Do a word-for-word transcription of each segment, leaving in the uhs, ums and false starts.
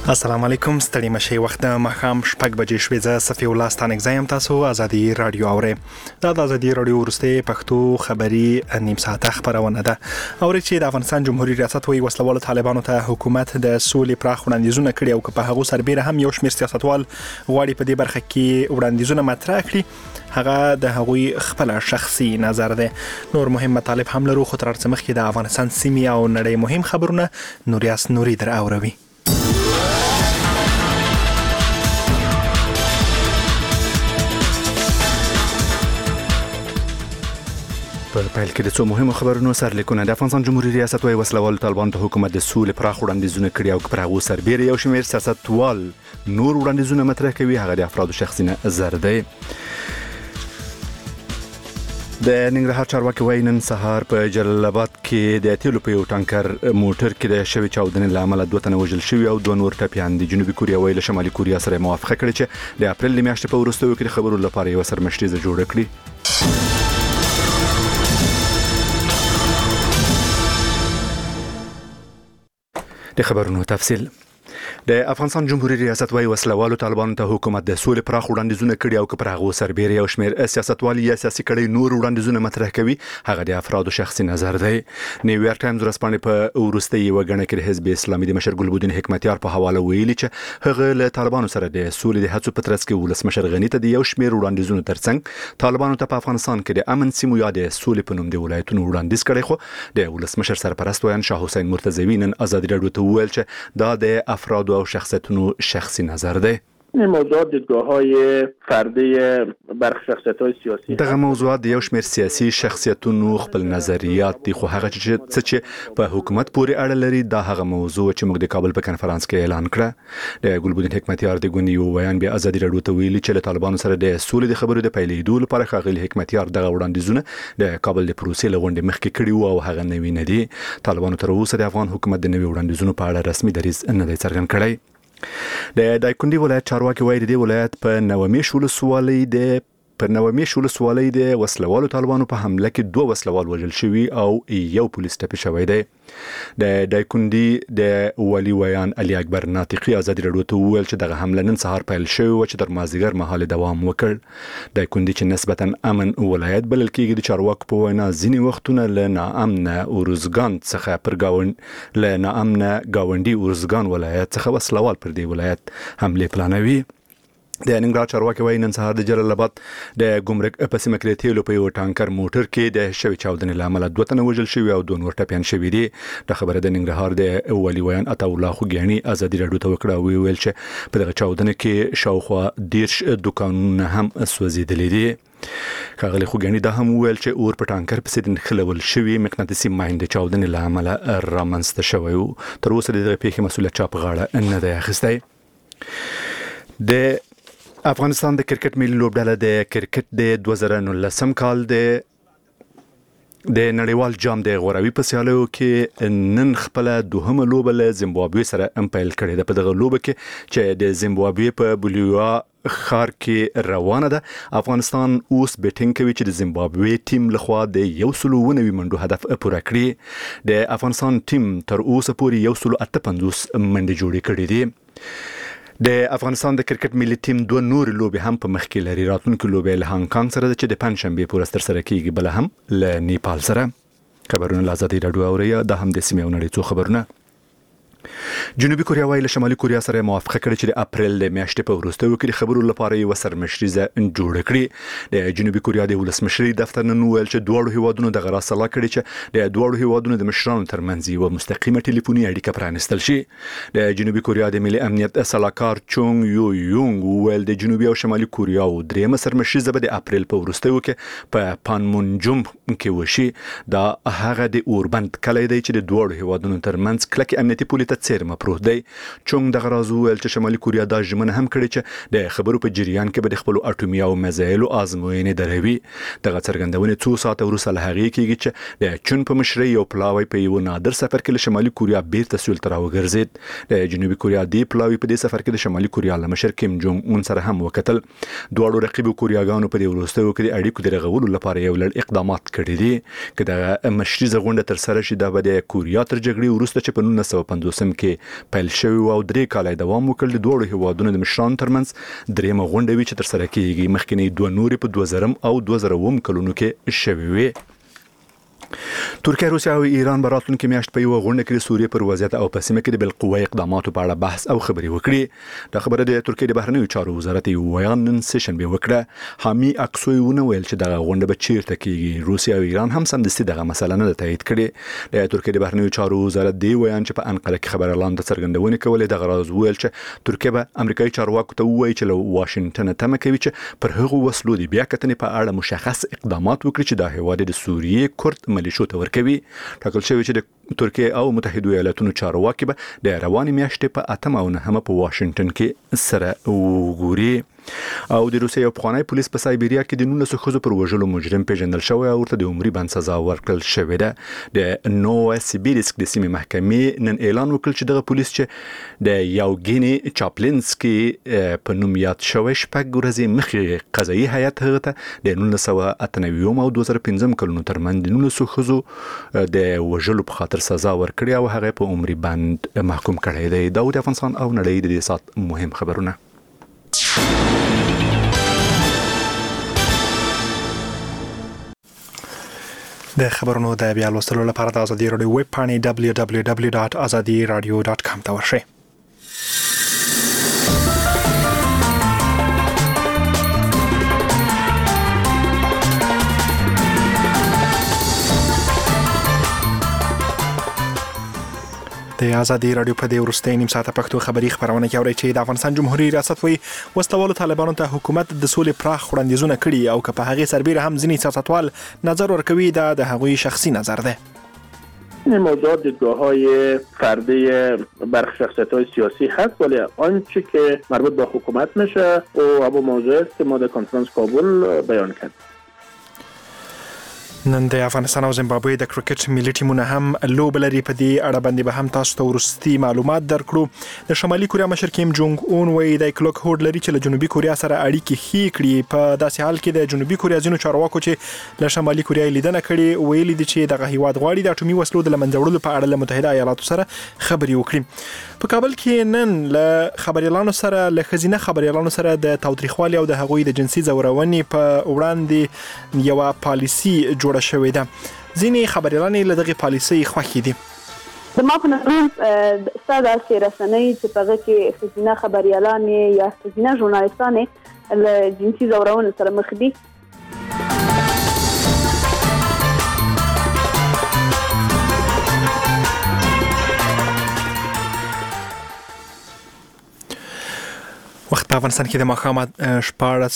السلام علیکم، ستړي مشي وخت د ماښام شپږ بجې شوې. زه صفي الله ستانک زایم، تاسو ازادي رادیو اورئ. دا د ازادي رادیو وروستۍ پښتو خبري نیم ساعته خبرونه ده. اورئ چې د افغانستان جمهوریت ریاست وایي وسلوال طالبانو ته حکومت د سولې پراخ وړاندیزونه کړي او که په هغو سربېره هم یو شمېر سیاستوال غواړي په دې برخه کې وړاندیزونه مطرح کړي، هغه د هغوی خپل شخصي نظر ده. نور مهم مطالب هم لرو، خو تر هر څه مخکې د افغانستان سیمې او نړۍ مهم خبرونه نوریاس نوري در اوروي. په پیل کې د څو مهمو خبرونو سرلیکونه. د افغانستان جمهوریت ریاست وايي وسلوال طالبان ته حکومت د سولې پراخ وړاندیزونه کړي او پر هغو سربېره یو شمېر سیاستوال نور وړاندیزونه مطرح کوي، هغه د افرادو شخصي نظر دی. د ننګرهار چارواکي وايي نن سهار په جلال آباد کې د تیلو په یو ټانکر موټر کې د شوې چاودنې له امله دوه تنه وژل شوي او دوه نور ټپیان دي. جنوبي کوریا وايي له شمالي کوریا سره موافقه کړې چې د اپریل میاشتې په وروستیو کې د خبرو لپاره یو سرمشریزه جوړه کړي. د خبرونو تفصیل. د افغانستان جمهوریت ریاست وايي وسلوالو طالبانو ته حکومت د سولې پراخ وړاندیزونه کړي او که پر هغو سربېره یو شمېر سیاستوال یا سیاسي کړۍ نور وړاندیزونه مطرح کوي، هغه د افرادو شخصي نظر دی. نیویارک ټایمز ورځپاڼې په وروستۍ یوه ګڼه کې د حزب اسلامي د مشر ګلبدین حکمتیار په حواله ویلي چې هغه له طالبانو سره د سولې د هڅو په ترڅ کې ولسمشر غني ته د یو شمېر وړاندیزونو ترڅنګ طالبانو ته په افغانستان کې د امن سیمو یا د سولې په نوم د ولایتونو وړاندیز کړی، خو د ولسمشر سرپرست ویان شاه حسین مرتضوي نن ازادي رادیو ته وویل چې دا د افرادو او شخصیتونو شخصی نظر ده. این موضوعات دیدگاه‌های فردی برخی شخصیت‌های سیاسی دغه موضوعات د یو شمېر سیاسي شخصیتونو خپل نظریات دي، خو هغه چې چې په حکومت پورې اړه لري دا هغه موضوع چې موږ د کابل په کنفرانس کې اعلان کړه. د ګلبدین حکمتیار د ګوندي یو بیان بیا ازادي رادیو ته ویلي چې له طالبانو سره د سولې د خبرو د پیلېدو لپاره ښاغلي حکمتیار دغه وړاندیزونه د کابل د پروسې له غونډې مخکې کړي وو او هغه نوي نه دي. طالبانو تر اوسه د افغان حکومت د نوي وړاندیزونو په اړه رسمي دریځ نه دی څرګند کړی. د دایکنډي ولایت چارواکي وايي د دې ولایت په نومیش ولسوالۍ د په نومیش ولسوالۍ د وسلوالو طالبانو په حمله کې دوه وسلوال وژل شوي او یو پولیس ټپي شوی دی. د دایکنډي د والي ویان علي اکبر ناطقي ازادي رادیو ته وویل چې دغه حمله نن سهار پیل شوې وه چې تر مازدیګر مهال دوام وکړ. دایکنډي چې نسبتا امن ولایت بلل کېږي د چارواکو په وینا ځینې وختونه له ناامنه اورزګان څخه پر ګاونډ له ناامنه ګاونډي اورزګان ولایت څخه وسلوال پر دې ولایت حمله پلانوي. د ننګرهار چارواکي وايي نن سهار د جلال آباد د ګمرک په سیمه کې د تیلو په یو ټانکر موټر کې د شوې چاودنې له امله دوه تنه وژل شوي او دوه نور ټپیان شوي دي. د خبره د ننګرهار د والي ویان عطاالله خوږیاڼي ازادي رادیو ته وکړه او ویل چې په دغه چاودنه کې شاوخوا دېرش دکانونه هم سوځېدلي دي. ښاغلي خوږیاڼي دا هم وویل چې اور په ټانکر پسې د نښلول شوي مقناطیسي ماین د چاودنې له امله رامنځته شوی و. تر اوسه د دغه پیښې مسؤلیت چا په غاړه نه دی اخیستی. د افغانستان د کرکټ ملي لوبډله د کرکټ د دوه زره نولسم کال د د نړیوال جام د غوروي په سیالیو کې نن خپل دوهمه لوبه له زیمبابوې سره هم پیل کړې ده. په دغه لوبه کې چې د زیمبابوې په بولیوا ښار کې روانه ده، افغانستان اوس بیټینګ کوي چې د زیمبابوې ټیم لخوا د یو سلو اووه نوي منډو هدف پوره کړي. د افغانستان ټیم تر اوسه پورې یو سلو اته پنځوس منډې جوړې کړې دي. د افغانستان د کرکټ ملي ټیم دوه نور لوبې هم په مخ کې لري. راتلونکې لوبې له هانګ کانګ سره ده چې د پنجشنبې په ورځ ترسره کیږي، بله هم له نیپال سره. خبرونه له ازادي رادیو اورئ، دا هم د سیمې او نړۍ څو خبرونه. جنوبي کوریا وايي له شمالي کوریا سره موافقه کړې چې د اپریل د میاشتې په وروستیو کې د خبرو لپاره یو سرمشریزه جوړه کړي. د جنوبي کوریا د ولسمشرۍ دفتر نن وویل چې دواړو هیوادونو دغه راسلا کړي چې د دواړو هیوادونو د مشرانو ترمنځ یوه مستقیمه ټلیفوني اړیکه پرانیستل شي. د جنوبي کوریا د ملي امنیت سلاکار چونګ یو یونګ وویل د جنوبي او شمالي کوریا او درېیمه سرمشریزه به د اپریل په وروستیو کې په پانمونجوم کې وشي. دا هغه د اوربند کلی دی چې د دواړو هیوادونو ترمنځ کلکې امنیتي پولې ته څیرمه پروت دی. چونګ دغه راز وویل چې شمالي کوریا دا ژمنه هم کړې چې د خبرو په جریان کې به د خپلو اټومي او میزایلو ازموینې دروي. دغه څرګندونې څو ساعته وروسته له هغې کېږي چې د چون په مشرۍ یو پلاوی په یو نادر سفر کې له شمالي کوریا بیرته سول ته راوګرځېد. د جنوبي کوریا دې پلاوی په دې سفر کې د شمالي کوریا له مشر کیم جونګ اون سره هم وکتل. دواړو رقیبو کوریاګانو په دې وروستیو کې د اړیکو د رغولو لپاره یو لړ اقدامات کړي دي. که دغه مشریزه غونډه ترسره شي دا به د کوریا تر جګړې وروسته چې په نولس سوه پنځوس موسم کې پیل شوی او درې کاله دوام وکړ. د دوه هیوادونو د مشرانو ترمنځ دریمه غونډه وی چې تر سره کیږي. مخکینی دوه نورې په دوه زره او دوه زره اووه کلونو کې شوی وي. ترکیه، روسیه او ایران په راتلونکي میاشت په یو غونډه کې سوریه پر وضعیت او په سیمه کې د بالقوه اقداماتو په اړه بحث او خبرې وکړي. دا خبره د ترکیه د بهرنیو چارو وزارت یو بیان نن سیشن به وکړه. حامي اکسویونه ویل چې دا غونډه به چیرته کیږي. روسیه او ایران هم سمدستي دغه مسله نه تایید کړي. د ترکیه د بهرنیو چارو وزارت دی ویان چې په انقره کې خبر اعلان د څرګندونې کولې د غراز ویل چې ترکیه به امریکایي چارواکو ته وایي چې له واشنگټن تمه کوي چې پر هغو وسلو دی بیا کتنې په اړه مشخص اقدامات وکړي چې د هیواد د سوریه کورد ملیشو ته ورکوي. ټاکل شوی چې د ترکیه او متحده ایالاتونو چارواکي به د رواني میاشتې په اتم او نهم په واشنگټن کې سره وګوري. او د روسیې یو پخوانی پولیس په سایبریا کې د نولسو ښځو پر وژلو مجرم پیژندل شوی او ورته د عمري بند سزا ورکړل شوې ده. د نووسیبیرسک د سیمې محکمې نن اعلان وکړ چې دغه پولیس چې د یوګیني چاپلینسکي په نوم یاد شوی شپږ ورځې مخکې قضایي هیئت هغه ته د نولس سوه اته نوي او دوه زره پنځم کلونو ترمنځ د نولسو ښځو د وژلو په خاطر سزا ورکړې او هغه په عمري بند محکوم کړی دی. دا د افغانستان او نړۍ د دې سات مهم خبرونه. د خبرونو د بیا لوستلو لپاره د ازادي رادیو ویب پاڼې دبلیو دبلیو دبلیو ډاټ ازادي رادیو ډاټ کام ته ورشئ. د ازادي رادیو په دې ورستۍ نیم ساعته پښتو خبري خبرونه کې اورئ چې د افغانستان جمهوریت ریاست وایي وسلوالو طالبانو ته حکومت د سولې پراخ وړاندیزونه کړي او که په هغې سربیره هم ځینې سیاستوال نظر ورکوي دا د هغوی شخصي نظر ده. این موضوعات دیدگاه‌های فردی برخی شخصیت‌های سیاسی هست، ولی آنچه که مربوط به حکومت میشه و ابو موضوع است که ما در کنفرانس کابل بیان کردیم. نن د افغانستان او زیمبابوې د کرکټ ملي ټیمونه هم لوبه لري. په دې اړه باندې به هم تاسو ته وروستي معلومات درکړو. د شمالي کوریا مشر کیم جونګ اون وایي د کلوک هوډ لري چې له جنوبي کوریا سره اړیکې ښې کړي. په داسې حال کې د جنوبي کوریا ځینو چارواکو چې له شمالي کوریا لیدنه کړې ویلي دي چې دغه هیواد غواړي د اټومي وسلو د له منځه وړلو په اړه له متحده ایالاتو سره خبرې وکړي. په کابل کې نن له خبريالانو سره له خزینه خبريالانو سره د تاوتریخوالي او د هغوی د جنسي زورونې په وړاندې یو پالیسي جوړه شوې ده. ځینې خبريالان له دغه پالیسي خوښ دي. د ما په نظر ستاسو د رسنۍ چې په هغه کې خزینه خبريالان یا خزینه ژورنالیستان له جنسي زورونې سره مخ دي. وخت په افغانستان کې د ماښام شپاړس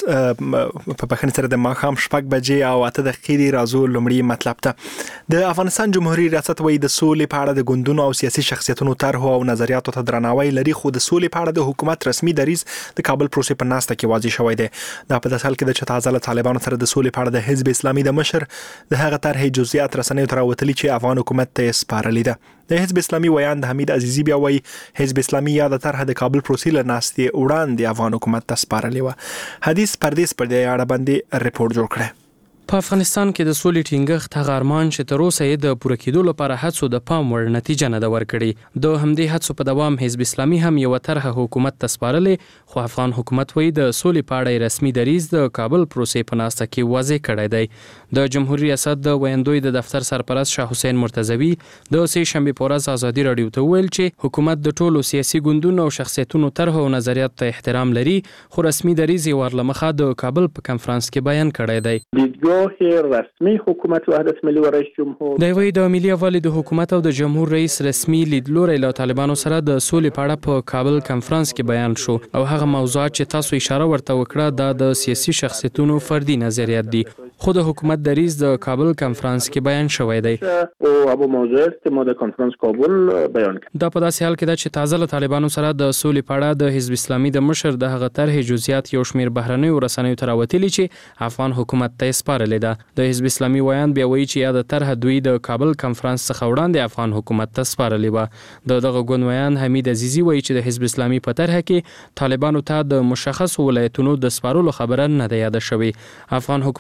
په بخښنې سره د ماښام شپږ بجې او اته دقیقې دي. راځو لومړی مطلب ته. د افغانستان جمهوریت ریاست وایي د سولې په اړه د ګوندونو او سیاسي شخصیتونو طرحو او نظریاتو ته درناوی لري، خو د سولې په اړه د حکومت رسمي دریځ د کابل پروسې په ناسته کې واضح شوی دی. دا په داسې حال کې ده چې تازه له طالبانو سره د سولې په اړه د حزب اسلامي د مشر د هغه طرحې جزئیات رسنیو ته راوتلي چې افغان حکومت ته یې سپارلې ده. د حزب اسلامي ویان د حمید عزیزي بیا وایي حزب اسلامي یا د طرح د کابل پروسې له ناستې وړاندې افغان حکومت ته سپارلې وه. حدیث پردیس پر دې اړه باندې رپورټ جوړ کړی. په افغانستان کې د سولې ټینګښت هغه ارمان چې تر اوسه یې د پوره کېدو لپاره هڅو د پام وړ نتیجه نه ده ورکړې. د همدې هڅو په دوام حزب اسلامي هم یو طرحه حکومت ته سپارلې، خو افغان حکومت وایي د سولې په اړه رسمي دریځ د کابل پروسې په ناسته کې واضح کړی دی. د جمهوریت ریاست د ویاندوی د دفتر سرپرست شاه حسین مرتضوی د سې شنبې په ورځ ازادي رادیو ته ویل چې حکومت د ټولو سیاسي ګوندونو او شخصیتونو طرحو او نظریاتو ته احترام لري، خو رسمي دریځ یې ورلمخه د کابل په کنفرانس کې بیان کړی دی. دیدگاه رسمی حکومت وحدت ملی و رئیس جمهور د وی د ملي یووالي د حکومت او د جمهور رئیس رسمي لیدلوری له طالبانو سره د سولې په اړه په کابل کنفرانس کې بیان شو او هغه موضوعات چې تاسو اشاره ورته وکړه دا د سیاسي شخصیتونو فردي نظریات دي، خو د حکومت دریځ د کابل کنفرانس کې بیان شوی دی. او ابو موضوع است که ما در کنفرانس کابل بیان کړ. دا په داسې حال کې ده چې تازه له طالبانو سره د سولې په اړه د حزب اسلامي د مشر د هغه طرحې جزئیات یو شمېر بهرنیو رسنیو ته راوتلي چې افغان حکومت ته یې سپارلې ده. د حزب اسلامي ویان بیا وایي چې یا د طرحه دوی د کابل کنفرانس څخه وړاندې افغان حکومت ته سپارلې وه. د دغه ګوند ویان حمید عزیزي وایي چې د حزب اسلامي په طرحه کې طالبانو ته د مشخصو ولایتونو د سپارلو خبره نه ده یاده شوې. افغان حکومت تازه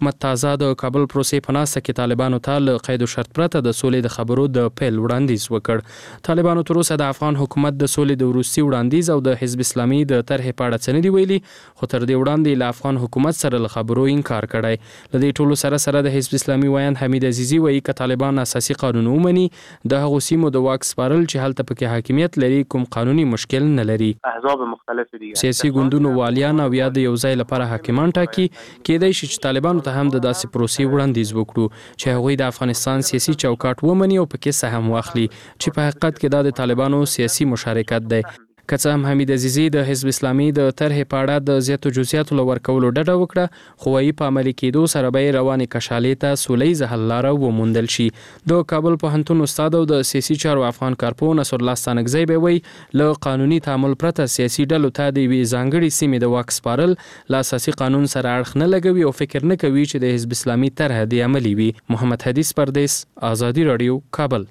ناستا د کابل پروسې په ناسته کې طالبانو ته له قید او شرط پرته د سولې د خبرو د پیل وړاندیز وکړ. طالبانو تر اوسه د افغان حکومت د سولې د وروستي وړاندیز او د حزب اسلامي د طرحې په اړه څه نه دي ویلي، خو تر دې وړاندې له افغان حکومت سره له خبرو انکار کړی. له دې ټولو سره سره د حزب اسلامي ویاند حمید عزیزي وایي که طالبان اساسي قانون ومني د هغو سیمو د واک سپارل چې هلته پکې حاکمیت لري کوم قانوني مشکل نه لري. احزاب مختلف دي، سیاسي ګوندونو والیان او یا د یو ځای لپاره حاکمان ټاکي. کېدای شي چې طالبانو ته هم د داسې پروسې وړاندیز وکړو چې هغوی د افغانستان سیاسي چوکاټ ومني او پکې سهم واخلي، چې په حقیقت کې دا د طالبانو سیاسي مشارکت دی. که څه هم حمید عزیزي د حزب اسلامي د طرحې په اړه د زیاتو جزئیاتو له ورکولو ډډه وکړه، خو وايي په عملي کېدو سره به روانې کشالې ته سولیزه حل لاره وموندل شي. د کابل پوهنتون استاد او د سیاسي چارو افغان کارپوه نصر الله ستانکزی به وایي له قانوني تعامل پرته سیاسي ډلو ته د یوې ځانګړې سیمې د واک سپارل له اساسي قانون سره اړخ نه لګوي او فکر نه کوي چې د حزب اسلامي طرح دې عملي وي. محمد حدیث پردیس، آزادي رادیو، کابل.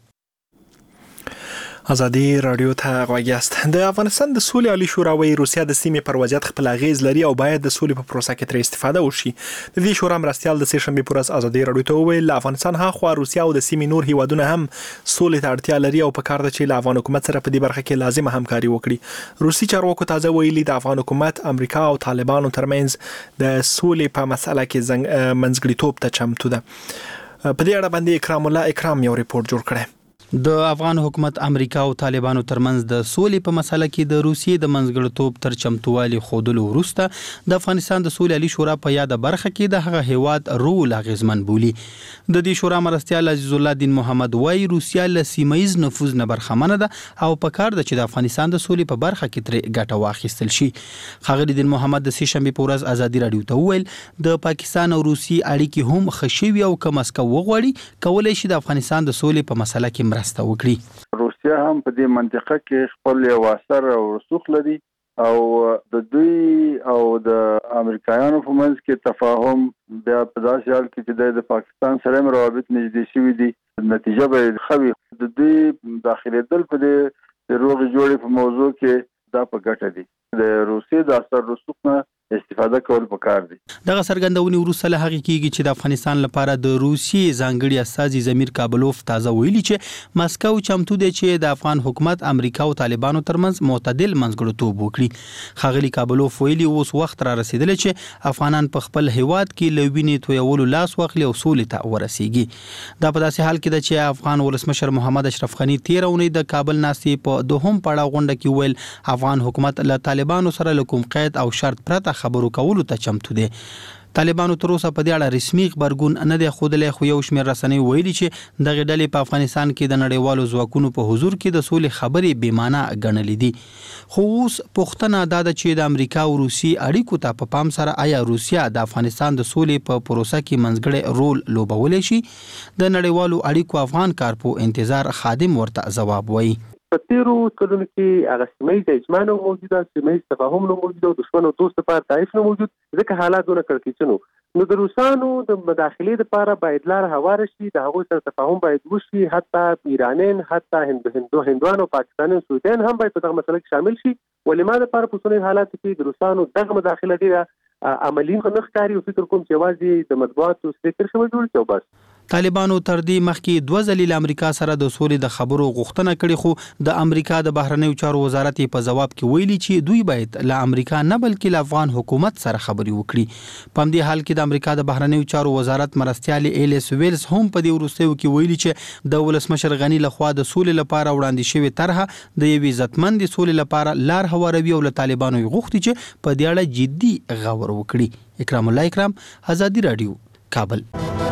ازادي رادیو ته غوږیاست. د افغانستان د سولې عالی شورا وایي روسیا د سیمې پر وضعیت خپل اغیز لري او باید د سولې په پروسه کې ترې استفاده وشي. د دې شورا مرستیال د سه شنبه پر ورځ ازادي رادیو ته وویل افغانستان هاخوا روسیا او د سیمې نور هیوادونه هم سولې ته اړتیا لري او په کار ده چې له افغان حکومت سره په دې برخه کې لازمه همکاري وکړي. روسي چارواکو تازه ویلي د افغان حکومت امریکا او طالبانو ترمنځ د سولې په مسله کې منځګړیتوب ته چمتو ده. په دې اړه باندې اکرام الله اکرام یو ریپورت جوړ کړی. د افغان حکومت امریکا او طالبانو ترمنځ د سولې په مسله کې د روسیې د منځګړیتوب تر چمتووالي ښودلو وروسته د افغانستان د سولې عالی شورا په یاده برخه کې د هغه هیواد رول اغیزمن بولي. د دې شورا مرستیال عزیز الله دین محمد وایي روسیا له سیمایي نفوذ نه برخمنه ده او په کار ده چې د افغانستان د سولې په برخه کې ترې ګټه واخیستل شي. ښاغلي دین محمد د سه شنبه په ورځ ازادي رادیو ته وویل د پاکستان او روسي اړیکې هم خښوي او که مسکو وغواړي کولای شي د افغانستان د سولې په مسله کې مرسته وکړي. روسیا هم په دې منطقه کې خپل یو اثر او رسوخ لري او د دوی او د امریکایانو په منځ کې تفاهم بیا په داسې حال کې چې د پاکستان سره روابط نږدې شوي دي، نتیجه به ښه وي. د دوی داخلېدل په دې روغې جوړې په موضوع کې دا په ګټه دي. د روسیې د اثر رسوخ نه استفاده کول پکار دي. دغه سرګندونې وروسته له هغه کېږي چې د افغانستان لپاره د روسیې ځانګړي استازي زمیر کابلوف تازه ویلي چې مسکو چمتو دی چې د افغان حکومت امریکا او طالبانو ترمنځ معتدل منځګړیتوب وکړي. ښاغلي کابلوف ویلي اوس وخت را رسیدلی چې افغانان په خپل هیواد کې له وینې تویولو لاس واخلي او سولې ته ورسیږي. دا په داسې حال کې ده چې افغان ولسمشر محمد اشرف غني تېره اونۍ د کابل ناستې په دوهم پړاو غونډه کې ویل افغان حکومت له طالبانو سره له کوم قید او شرط پرته خبرو کولو ته چمتو دي. طالبانو تر اوسه په دې اړه رسمي خبرګون نه دی ښودلی، خو یو شمېر رسنۍ ویلي چې دغه ډلې په افغانستان کې د نړیوالو ځواکونو په حضور کې د سولې خبرې بې معنا ګڼلې دي. خو اوس پوښتنه دا ده چې د امریکا او روسي اړیکو ته په پام سره آیا روسیا د افغانستان د سولې په پروسه کې منځګړی رول لوبولی شي؟ د نړیوالو اړیکو افغان کارپو انتظار خادم ورته ځواب وایي. په تیرو کلونو کې هغه سیمه‌ییز اجماع نه موجوده، سیمه‌ییز تفاهم نه موجود او دشمن او دوست لپاره تعریف نه موجود، ځکه حالات دونه کړکېچن وو. نو د روسانو د مداخلې لپاره باید لار هواره شي، د هغوی سره تفاهم باید وشي، حتی ایرانیان، حتی هندو هندوان او پاکستانیان، سعودیان هم باید په دغه مسله کې شامل شي. ولې ما لپاره په اوسنیو حالاتو کې د روسانو دغه مداخله ډېره عملي نه ښکاري او فکر کوم چې یوازې د مطبوعاتو سپیکر شوی جوړ شي او بس. طالبانو تر دې مخکې دوه ځلې له امریکا سره د سولې د خبرو غوښتنه کړې، خو د امریکا د بهرنیو چارو وزارت په جواب کې ویلي چې دوی باید له امریکا نه بلکې له افغان حکومت سره خبرې وکړي. په همدې حال کې د امریکا د بهرنیو چارو وزارت مرستیال ایلیس ویلز هم په دې وروستیو کې ویلي چې د ولسمشر غني لخوا د سولې لپاره وړاندې شوې طرحه د یوې عزتمندې سولې لپاره لار هواروي او له طالبانو یې غوښتي چې په دې اړه جدي غور وکړي. اکرام الله اکرام، آزادي رادیو، کابل.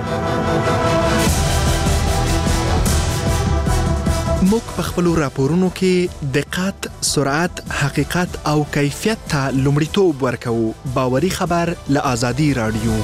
موږ په خپل راپورونو کې دقت، سرعت، حقیقت او کیفیت ته لومړیتوب ورکوو. باوري خبر له آزادي رادیو.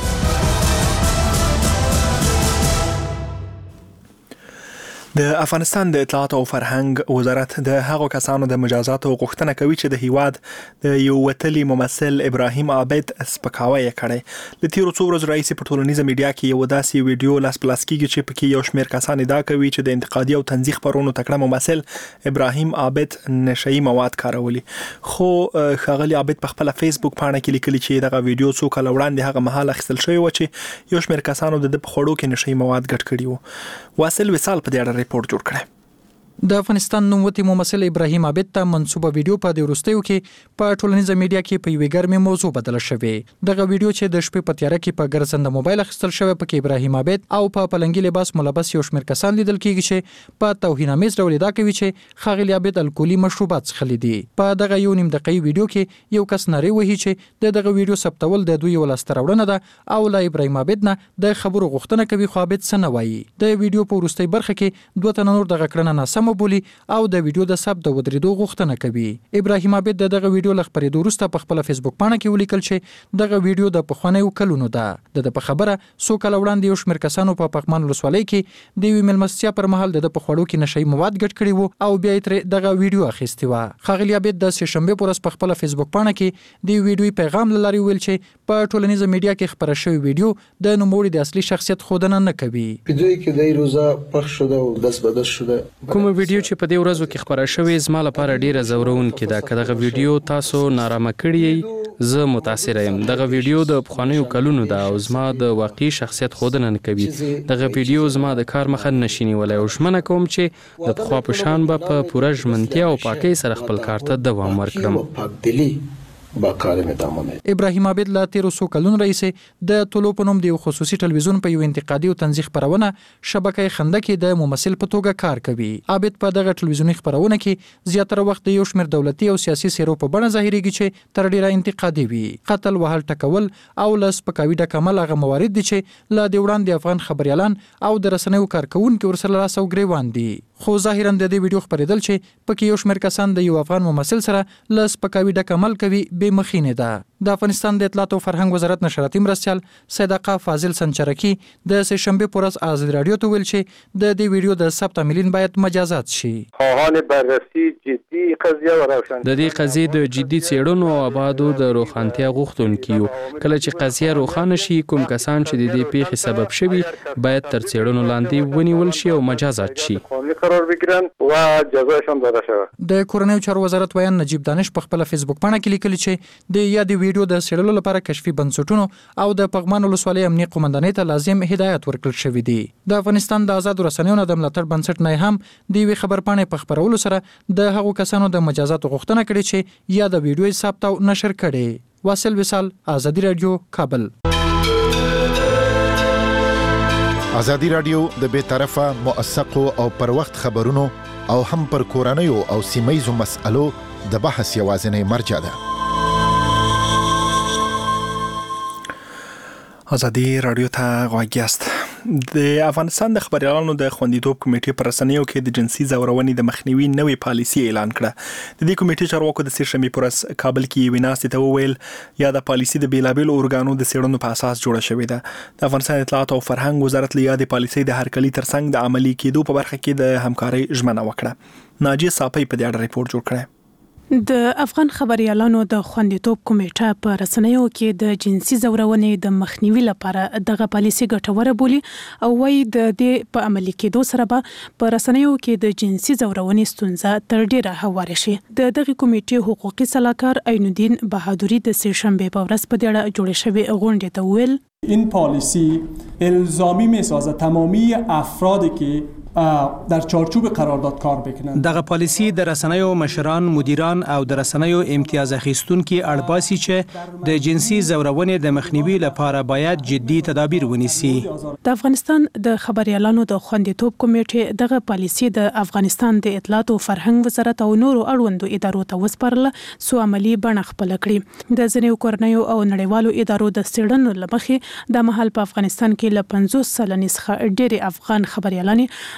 د افغانستان د اطلاعات او فرهنګ وزارت د هغو کسانو د مجازاتو غوښتنه کوي چې د هیواد د یو وتلي ممثل ابراهیم عابد سپکاوی کړي. ل تیرو څو ورځې راهیسې په ټولنیزه میډیا کې یو داسې ویډیو لاس پلاس کیږي چې پکې یو شمېر کسان ادعا کوي چې د انتقادي او تنزیه خبرونو تکړه ممثل ابراهیم عابد نشئی مواد کارولي. خو ښاغلي عابد په خپل فیسبوک پاڼه کې لیکلي چې دغه ویډیو څو کال وړاندې هغه مهال اخیستل شوی و چې یو شمېر کسانو د په خړو کې نشئی مواد ګډ کړي وو. واصل وصال په دې اړه ریپورت جوړ کړی. د افغانستان نوموتی ممثل ابراهیم عابد ته منسوبه ویډیو په د وروستیو کې په ټولنیزه میډیا کې په یوې ګرمې موضوع بدله شوې. دغه ویډیو چې د شپې په تیاره کې په ګرځنده موبایل اخیستل شوی پکې ابراهیم عابد او په پلنګي لباس ملبس یو شمېر کسان لیدل کېږي چې په توهینامیز ډول ادعا کوي چې ښاغلي عابد الکولي مشروبات څښلي دي. په دغه یو نیم دقیقې ویډیو کې یو کس نارې وهي چې د دغه ویډیو ثبتول د دوی ولاسته راوړنه ده او له ابراهیم عابد نه د خبرو غوښتنه کوي خو عابد څه نه وایي. د ویډیو په وروستۍ برخه کې دوه تنه نور دغه کړنه ناسمه بولي او د ویډیو د ثبت د ودرېدو غوښتنه کوي. ابراهیم عابد دغه ویډیو له خپرېدو وروسته په خپل فیسبوک پاڼه کې ولیکل چې دغه ویډیو د پخوانیو کلونو ده. د په خبره څو کال وړاندې یو شمېر کسانو په پغمان ولسوالۍ کې د یوې مېلمستیا پر مهال د په خوړو کې نشئی مواد ګډ کړي وو او بیا یې ترې دغه ویډیو اخیستې وه. ښاغلي عابد د سې شنبې په ورځ په خپل فیسبوک پاڼه کې د ویډیو پیغام له لارې ویل چې په ټولنیزه میډیا کې خپره شوی ویډیو د نوموړي د اصلي شخصیت ښودنه نه کوي. ویډیویی که در این روزا پخش شده و دست به دست شده کوم ویډیو چې په دې ورځو کې خپره شوې زما لپاره ډیره زورونکې ده. که دغه ویډیو تاسو نارامه کړی زه متاثر یم. دغه ویډیو د پخوانیو کلونو ده او زما د واقعي شخصیت ښودنه نه کوي. دغه ویډیو زما د کار مخه نشي نیولی او ژمنه کوم چې د پخوا په شان به په پوره ژمنتیا او پاکۍ سره خپل کار ته دوام ورکړم. با کارم ادامه میدم. ابراهیم عابد لا تیرو څو کلونو راهیسې د طلوع په نوم د یو خصوصي ټلویزیون په یو انتقادي او تنزیه خپرونه شبکه خنده کې د ممثل په توګه کار کوي. عابد په دغه ټلویزیونی خپرونه کې زیاتره وخت د یو شمېر دولتي او سیاسي سیرو په بڼه ظاهرېږي چې تر ډیره انتقادي وي. قتل وهل ټکول او له سپکاوي ډک عمل هغه موارد دي چې له د وړاندې افغان خبريالان او د رسنیو کارکونکو ورسره لاس او ګریوان دي. خو ظاهرا د دې ویډیو خبرېدل چې پکې یو شمېر کسان د یو افغان ممثل سره له سپکاوي ډک عمل کوي بې مخینه ده. د افغانستان د اطلاعات او فرهنګ وزارت نشراتي مرستیال صدقه فاضل سنچرکی د سې شنبې په ورځ آزادي رادیو ته ویل چې د دې ویډیو د ثبت عاملین باید مجازات شي. خواهان بررسی جدي قضیه و روشن د دې قضیې د جدي څېړنو او آبادو د روښانتیا غوښتونکي یو. کله چې قضیه روښانه شي کوم کسان چې د دې پیښې سبب شوي باید تر څېړنو لاندې ونیول شي او مجازات شي. قرار بگیرن و جزایشان داده شود. د کورنیو چارو وزارت ویان نجیب دانش په خپل فیسبوک پاڼه کې لیکلي چې د یادې ویډیو د څېړلو لپاره کشفي بنسټونو او د پغمان ولسوالۍ امنیه قومندانۍ ته لازم هدایت ورکړل شوی دی. د افغانستان د آزادو رسنیو د ملاتړ بنسټ نه هم د یوې خبرپاڼې په خپرولو سره د هغو کسانو د مجازاتو غوښتنه کړې چې یا د ویډیو ثبت او نشر کړي. واصل وصال، آزادي رادیو، کابل. آزادی رادیو د بې طرفه موثقو او پر وخت خبرونو او هم پر کورنیو او سیمایي مسألو د بحث یوازینی مرجع ده. آزادی رادیو ته غوږ یاست. د افغانستان د خبريالانو د خوندیتوب کمیټې پر رسنیو کې د جنسي زورونې د مخنیوي نوې پالیسي اعلان کړه. د دې کمیټې چارواکو د سې شنبې پر ورځ کابل کې یوې ناستې ته وویل یا د پالیسي د بیلابیلو اورګانو د څېړنو په اساس جوړه شوې ده. د افغانستان اطلاعات او فرهنګ وزارت له یادې پالیسي د هرکلي ترڅنګ د عملي کېدو په برخه کې د همکارۍ ژمنه وکړه. ناجیه صافی په دې اړه ریپورت جوړ کړی. د افغان خبريالانو د خوندیتوب کمیټه په رسنیو کې د جنسي زورونې د مخنیوي لپاره دغه پالیسي ګټوره بولي او وايي د دې په عملي کېدو سره به په رسنیو کې د جنسي زورونې ستونزه تر ډیره هواره شي. د دغه کمیټې حقوقي صلاحکار عین الدین بهادری د سې شنبې په ورځ په دې اړه جوړې شوې غونډې ته ویل این پالیسی الزامی میسازه تمامی افرادی که در چارچوب قرارداد کار بکنند. دغه پالیسی د رسنیو مشران، مدیران او د رسنیو امتیاز اخیستونکو اړباسي چې د جنسي زورونې د مخنیوي لپاره باید جدي تدابیر ونیسي. د افغانستان د خبريالانو د خوندیتوب کمیټې دغه پالیسی د افغانستان د اطلاعات او فرهنګ وزارت او نورو اړوندو ادارو ته وسپارله سو عملی بڼه خپل کړي. د ځینو کورنیو او نړیوالو ادارو د څېړنو لمخې د محل په افغانستان کې ل پنځوس سلنې څخه ډېری افغان خبريالانې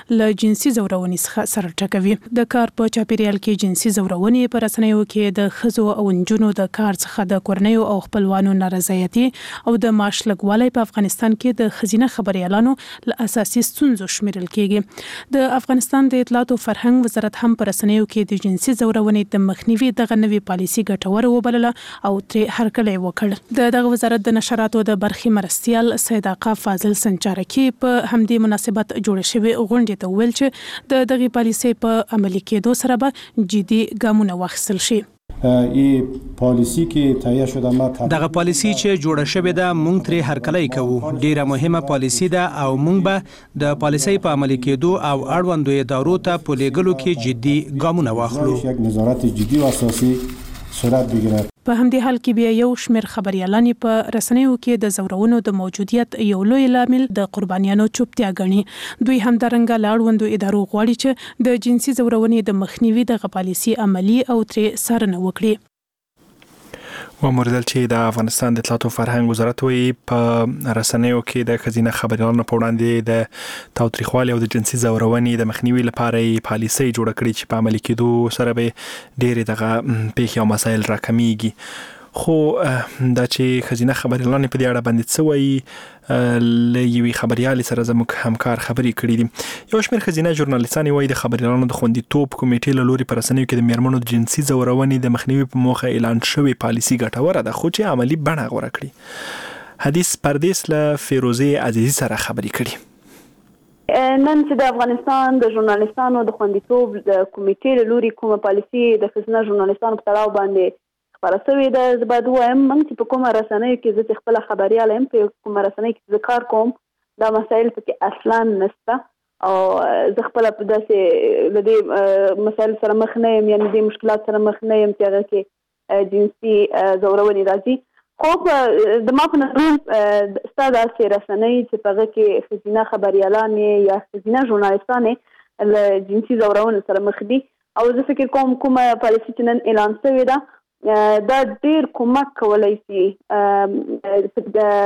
له جنسي زورونې څخه سره ټکوي. د کار په چاپیریال کې جنسي زورونې په رسنیو کې د ښځو او نجونو د کار څخه د کورنیو او خپلوانو نارضایتي او د معاش لږوالی په افغانستان کې د ښځینه خبريالانو له اساسي ستونزو شمیرل کیږي. د افغانستان د اطلاعات او فرهنګ وزارت هم په رسنیو کې د جنسي زورونې د مخنیوي دغه نوې پالیسي ګټوره وبلله او ترې هرکلی وکړ. د دغه وزارت د نشراتو د برخې مرستیال سید آقا فاضل سنچارکی په همدې مناسبت جوړ شوی غونډې ته ویل چې د دغه پالیسي په عملي کېدو سره به جدي ګامونه واخیستل شي. ای پالیسی کې تایید شده ما دغه پالیسی چې جوړه شوې ده مونږ ترې هرکلی کوو. ډیره مهمه پالیسی ده او مونږ به د پالیسی په عملي کېدو او اړوندو ادارو ته په لیږلو کې جدي ګامونه واخلو. یک نظارت جدي او اساسي صورت بگیره. په همدې حال کې بیا یو شمېر خبريالان په رسنیو کې د زورونو د موجودیت یو لوی لامل د قربانیانو چوپتیا ګڼي. دوی همدارنګه له اړوندو ادارو غواړي چې د جنسي زورونې د مخنیوي دغه پالیسي عملي او ترې څارنه وکړي. و موردل چې د افغانستان د اطلاعات او فرهنګ وزارت وی په رسنیو کې د ښځینه خبريالانو په وړاندې د تاوتریخوالي او د جنسي زورونې د مخنیوي لپاره پالیسي جوړه کړې چې په عملي کېدو سره به ډېرې دغه پیښې او مسایل راکمیږي. خو دا چې ښځینه خبريالانې په دې اړه باندې څه وایي له یوې خبريالې سره زموږ همکار خبرې کړې دي. یو شمېر ښځینه ژورنالیستانې وایي د خبريالانو د خوندیتوب کمیټې له لوري په رسنیو کې د میرمنو د جنسي زورونې د مخنیوي په موخه اعلان شوې پالیسي ګټوره ده خو چې عملي بڼه غوره کړي. حدیث پردیس له فیروزه عزیزی سره خبرې کړي. نن چې د افغانستان د ژورنالیستانو د خوندیتوب د کمیټې له لوري کومه پالیسي د ښځینه ژورنالیستانو په تړاو باندې خبره شوې ده، زه باید ووایم موږ چې په کومه رسنیو کې زه چې خپله خبریاله یم په کومه رسنۍ کې زه کار کوم دا مسایل پکې اصلا نشته او زه خپله په داسې له دې مسایلو سره مخ نه یم، یعنې دې مشکلات سره مخ نه یم چې هغه کې جنسي زورونې راځي. خو د ما په نظر ستا داسې رسنۍ چې په هغه کې ښځینه خبریالانې یا ښځینه ژورنالیستانې له جنسي زورونې سره مخ دي او زه فکر کوم کومه پالیسي چې نن اعلان شوې ده دا ډیر کومک کولای شي په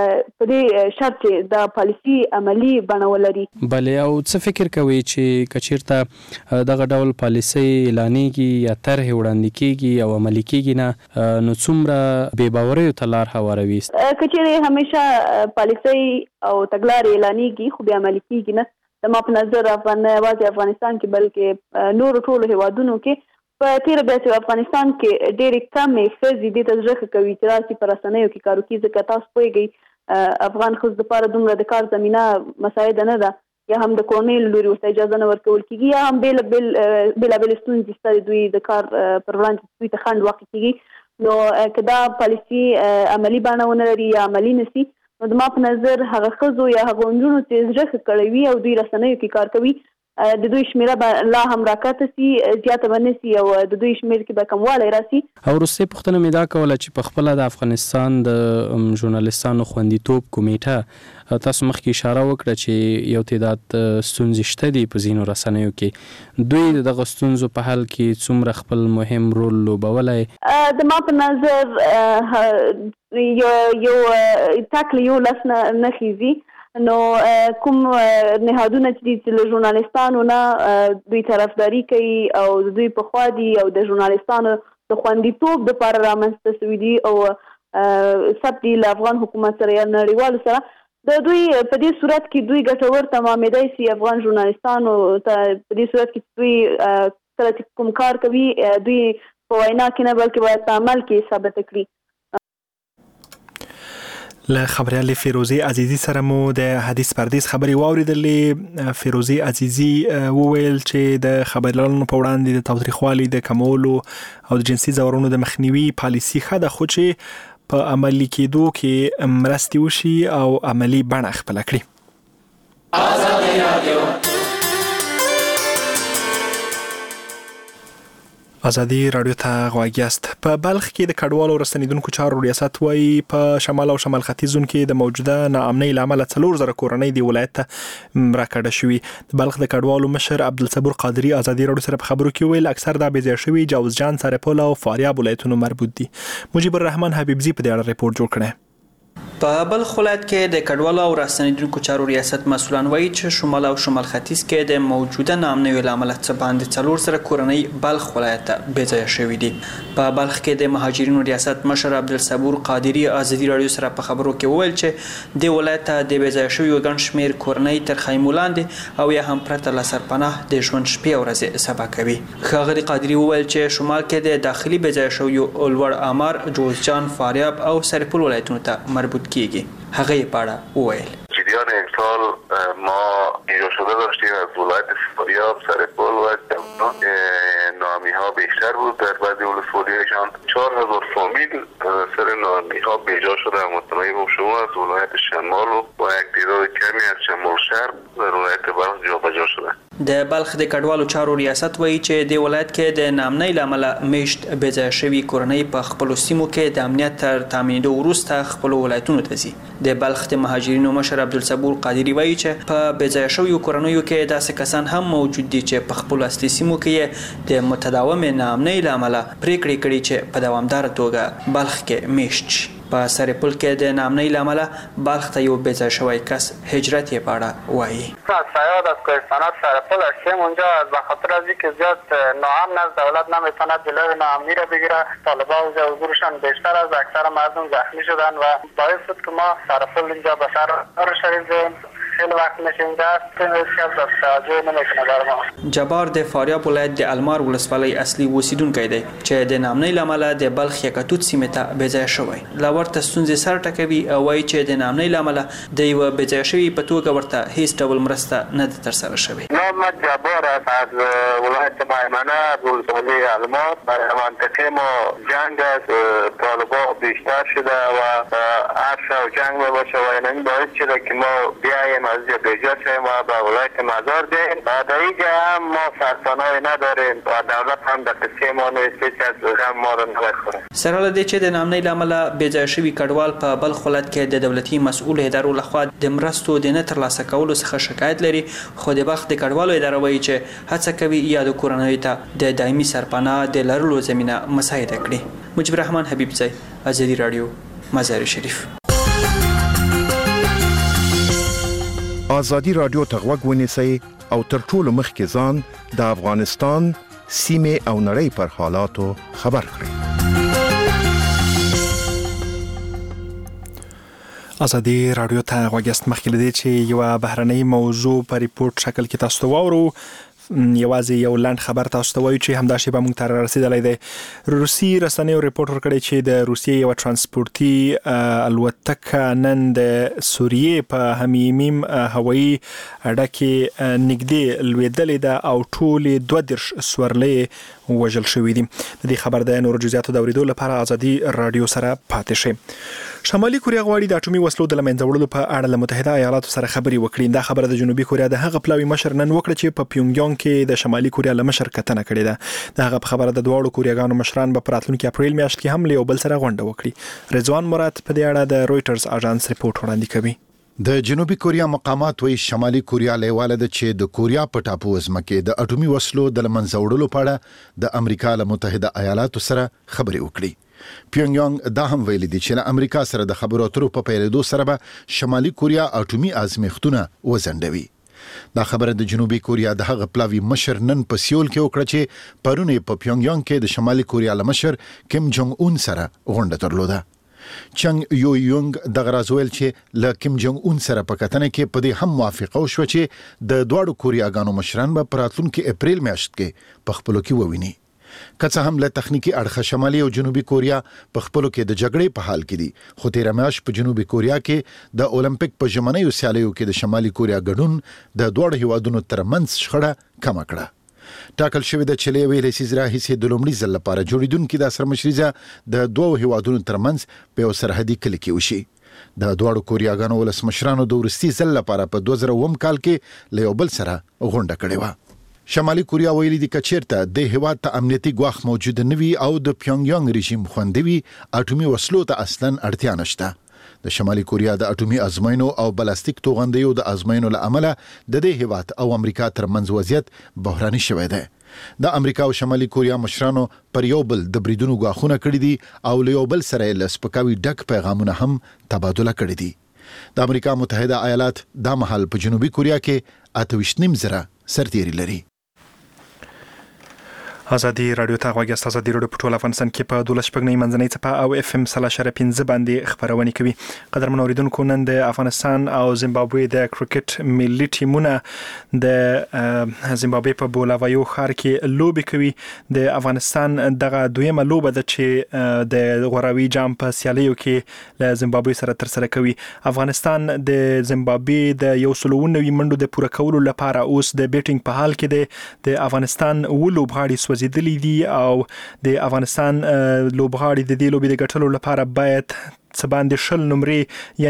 دې شرط چې دا پالیسي عملی بڼه ولري. بلې او څه فکر کوي چې کچیرته دغه ډول پالیسي اعلانېږي یا طرح وړاندې کیږي او عملي کیږي نه نو څومره بې باوریو ته لار هواروي؟ کچیرې همیشه پالیسي او تګلارې اعلانېږي خو بیا عملي کیږي نه. د ما په نظر افغان یوازې افغانستان کې بلکې نورو ټولو هیوادونو کې په تیره بیا چې افغانستان کې ډېرې کمې ښځې دې ته زړه ښه کوي چې راسي په رسنیو کې کار وکړي ځکه تاسو پوهېږئ افغان ښځو دپاره دومره د کار زمینه مساعده نه ده یا هم د کورنۍ له لوري ورته اجازه نه ورکول کېږي یا هم بېلابېلې ستونزې شته د دوی د کار پر وړاندې دوی ته خنډ واقع کېږي. نو که دا پالیسي عملي بڼه ونه لري یا عملي نه سي نو د ما په نظر هغه ښځو یا هغه نجونو چې زړه ښه کړی وي او دوی رسنیو کې کار کوي د دوی شمیره به لا هم راکته سي، زیاته به نه سي او د دوی شمیر کې به کموالی راسي. او وروستۍ پوښتنه مې دا کوله چې په خپله د افغانستان د ژورنالیستانو خوندیتوب کمیټه تاسو مخکې اشاره وکړه چې یو تعداد ستونزې شته دي په ځینو رسنیو کې، دوی د دغه ستونزو په حل کې څومره خپل مهم رول لوبولی؟ د ما په نظر یو یو تکل یو لس نه خیزي نو کوم نهادونه چې دي چې له ژورنالیستانو نه دوی طرفداري کوي او دوی په خوا دي او د ژورنالیستانو د خوندیتوب دپاره رامنځته شوي دي او ثبت دي له افغان حکومت سره یا نړیوالو سره د دوی په دې صورت کې دوی ګټور تمامېدی سي افغان ژورنالیستانو ته په دې صورت کې دوی کله چې کوم کار کوي دوی په وینا کې نه بلکې باید په عمل کې ثابته کړي. له خبريالې فیروزه عزیزی سره مو د حدیث پردیس خبرې واوریدلې. فیروزه عزیزی وویل چې د خبريالانو په وړاندې د تاوتریخوالي د کمولو او د جنسي زورونو د مخنیوي پالیسي ښه ده خو چې په عملي کېدو کې مرستې وشي او عملي بڼه خپله کړي. آزادي رادیو آزادي رادیو ته غوږ یاست. په بلخ کې د کډوالو راستنیدونکو چارو ریاست وایي په شمال او شمال ختیځ زون کې د موجوده ناامنۍ له امله څلور زره کورنۍ د ولایت ته راکډه شوي. د بلخ د کډوالو مشر عبدالصبور قادري آزادي رادیو سره په خبرو کې ویل اکثر دا بېځایه شوي جوزجان، سرپل او فاریاب ولایتونو مربوط دي. مجیب الرحمن حبیبزي په دې اړه ریپورت جوړ کړی. په بلخ ولایت کې د کډوالو او راستنیدونکو چارو ریاست مسؤلان وایي چې شمال او شمال ختیځ کې د موجوده نامنوي لامل څخه باندې څلور سره کورنۍ بلخ ولایت ته بېځایه شوي دي. په بلخ کې د مهاجرینو ریاست مشر عبدالصبور قادری ازادي رادیو سره په خبرو کې وویل چې د ولایت ته د بېځایه شویو ګڼ شمېر کورنۍ تر خیمو لاندې او یا هم پرته له سرپناه د ژوند شپې او ورځې سبا کوي. ښاغلي قادری وویل چې شمال کې د داخلي بېځایه شویو لوړ آمار جوزجان، فاریاب او سرپل ولایتونو ته مربوط کیږي. هغه یې په اړه وویل. جریان امسال ما اینجا شده داشتیم از ولایت فاریاب، سرپل و جوزجان نامی ها بیشتر بود. در بعضی ولسوالی‌هایشان چهار هزار فامیل سر نامی ها بیجا شده. مطمئن با شما از ولایت شمال و با یک تعداد کمی از شمال شرق در ولایت بلخ جابجا شده. د بلخ د کډوالو چارو ریاست وایي چې د ولایت کې د نامنۍ له امله میشت بېځایه شوي کورنۍ په خپلو سیمو کې د امنیت تر تامینېدو وروسته خپلو ولایتونو ته ځي. د بلخ د مهاجرینو مشر عبدالصبور قادری وایي چې په بېځایه شویو کورنیو کې داسې کسان هم موجود دي چې په خپلو اصلي سیمو کې د متداومې نامنۍ له امله پرېکړې کړي چې په دوامداره توګه بلخ کې میشت شي. په سرپل کې د نامنۍ له امله بلخ ته یو بېځایه شوی کس هجرت یې په اړه وایي. سیاد از کوهستانات سرپل هستیم. اونجا به خاطر از اینکه زیاد ناامن است دولت نمیتونه جلوی ناامنی را بگیره. طالبان و حضورشان بیشتر از اکثر مردم زخمی شدن و باعث شد که ما سرپل اینجا به شهر شریف خیلی وقت نشیم دست هیچکس از توجه نمیکنه بر ما. جبار د فاریاب ولایت د المار ولسوالۍ اصلي اوسیدونکی دی چې د نامنۍ له امله د بلخ یکتوت سیمې ته بېځایه شوی. له ورته ستونزې سر ټکوي او وایي چې د نامنۍ له امله د یوه بېځایه شوي په توګه ورته هیڅ ډول مرسته نه ده ترسره شوې. نام جبار است از ولایت میمنه از ولسوالی المار. در منطقه ما جنگ است، طالبان بیشتر شده و هر شب جنگ باشه و این باعث شده که ما بیایم از بیجا شویم و به ولایت مزار دیم. و در اینجا هم ما سرپناهی نداریم و دولت هم در قصه ما نیست، هیچ از غم ما رو نمیخوره. سره له دې چې د نامنۍ له امله بېځایه شوي کډوال په بلخ ولایت کې د دولتي مسؤلو ادارو لخوا د مرستو د نه ترلاسه کولو څخه شکایت لري، خو د بلخ د کډوالو اداره وایي چې هڅه کوي یادو کورنیو ته د دایمي سرپناه د لرلو زمینه مساعده کړي. مجيب الرحمن حبیبزی، ازادي رادیو، مزار شریف. ازادي رادیو ته غوږ ونیسئ او تر ټولو مخکې ځان د افغانستان سیمې او نړۍ پر حالاتو خبر کړئ. ازادي رادیو ته غوږیاست. مخکې لدې چې یو بهرنۍ موضوع په ریپورت شکل کې تاسو ته واورو، یوازې یو لاند خبر تاسو ته وایو چې همدا شی به موږ ته رسیدلی دی. روسي رسنیو ریپورت ورکړی چې د روسیې یو ترانسپورتي الوتکه نن د سوریې په حمیمیم هوایي اډه کې نږدې لوېدلې ده او ټولې دوه دېرش سورلۍ وژل شوي دي. د دې خبر د نورو جزئیاتو د اورېدو لپاره ازادي رادیو سره پاتې شئ. شمالي کوریا غواړي د اټومي وسلو د له منځه وړلو په اړه له متحده ایالاتو سره خبرې وکړي. دا خبره د جنوبي کوریا د هغه پلاوي مشر نن وکړه چې په پیونګیانګ کې د شمالي کوریا له مشر کتنه کړې ده. د هغه په خبره د دواړو کوریاګانو مشران به په راتلونکي اپریل میاشت کې هم له یو بل سره غونډه وکړي. رضوان مراد په دې اړه د رويټرز اژانس ریپورت وړاندې کوي. د جنوبي کوریا مقامات وایي شمالي کوریا لیواله ده چې د کوریا په ټاپو وزمه کې د اټومي وسلو د له منځه وړلو په اړه د امریکا له متحده ایالاتو سره خبرې وکړي. پیونګیانګ دا هم ویلي دي چې له امریکا سره د خبرو اترو په پیلېدو سره به شمالي کوریا اټومي ازمیښتونه وزندوي. دا خبره د جنوبي کوریا د هغه پلاوي مشر نن په سیول کې وکړه چې پرونه په پیونګیانګ کې د شمالي کوریا له مشر کیم جونګ اون سره غونډه درلوده. چنګ یو یونګ د غرازویل چې له کیم جونګ اون سره په کتنه کې په دې هم موافقه وشوه چې د دواړو کوریاګانو مشران به په راتلونکي اپریل میاشت کې په خپلو کې وویني. که څه هم له تخنیکی اړخه شمالي او جنوبي کوریا په خپلو کې د جګړې په حال کې دي، خو تیر میاشت په جنوبي کوریا کې د اولمپیک په ژمنیو سیالیو کې د شمالي کوریا ګډون د دوه هیوادونو ترمنځ شخړه کم کړه. ټاکل شوې ده چې له یوې لسیزې راهیسې د لومړي ځل لپاره جوړیدونکې د سرمشریزه د دوه هیوادونو ترمنځ په یو سرحدي کلي کې وشي. د دواړو کوریاګانو ولسمشرانو د وروستي ځل لپاره په دوه زره اووه کال کې له یو بل سره غونډه کړې وه. شمالي کوریا ویلي دي که چیرته د هیواد ته امنیتي ګواښ موجود نه وي او د پیونګیانګ رژیم خوندي وي، اټومي وسلو ته اصلاً اړتیا نشته. د شمالي کوریا د اټومي ازموینو او بلاستیک توغندیو د ازموینو له امله د دې هیواد او امریکا ترمنځ وضعیت بحراني شوی دی. د امریکا او شمالي کوریا مشرانو پر یو بل د بریدونو غاښونه کړی دي او له یو بل سره له سپکاوي ډک پیغامونه هم تبادله کړي دي. د امریکا متحده ایالات د مهال په جنوبي کوریا کې اته ویشت نیم زره سرتیري لري. ازادي رادیو ته غوږی تاسو ازادي رادیو په ټول افغانستان کې په دولس شپږ نه منځنۍ څپه او اف ام سلا شر پنځه باندې خبرونه کوي. قدرمن اوریدونکو نن د افغانستان او زیمبابوې د کرکټ ملي ټیمونه د زیمبابوې په بولاوایو ښار کې لوبي کوي. د افغانستان دغه دویمه لوبه ده چې د غوراوي جام په سیالیو کې له زیمبابوې سره تر سره کوي. افغانستان د زیمبابوې د یو سل او نوي منډو د پوره کولو لپاره اوس د بیټینګ په حال کې دی. د افغانستان ولوبغاړي زیدلی دي او د افغانستان لوبغاړي د دې لوبې د ګټلو لپاره باید څه باندې شل نمرې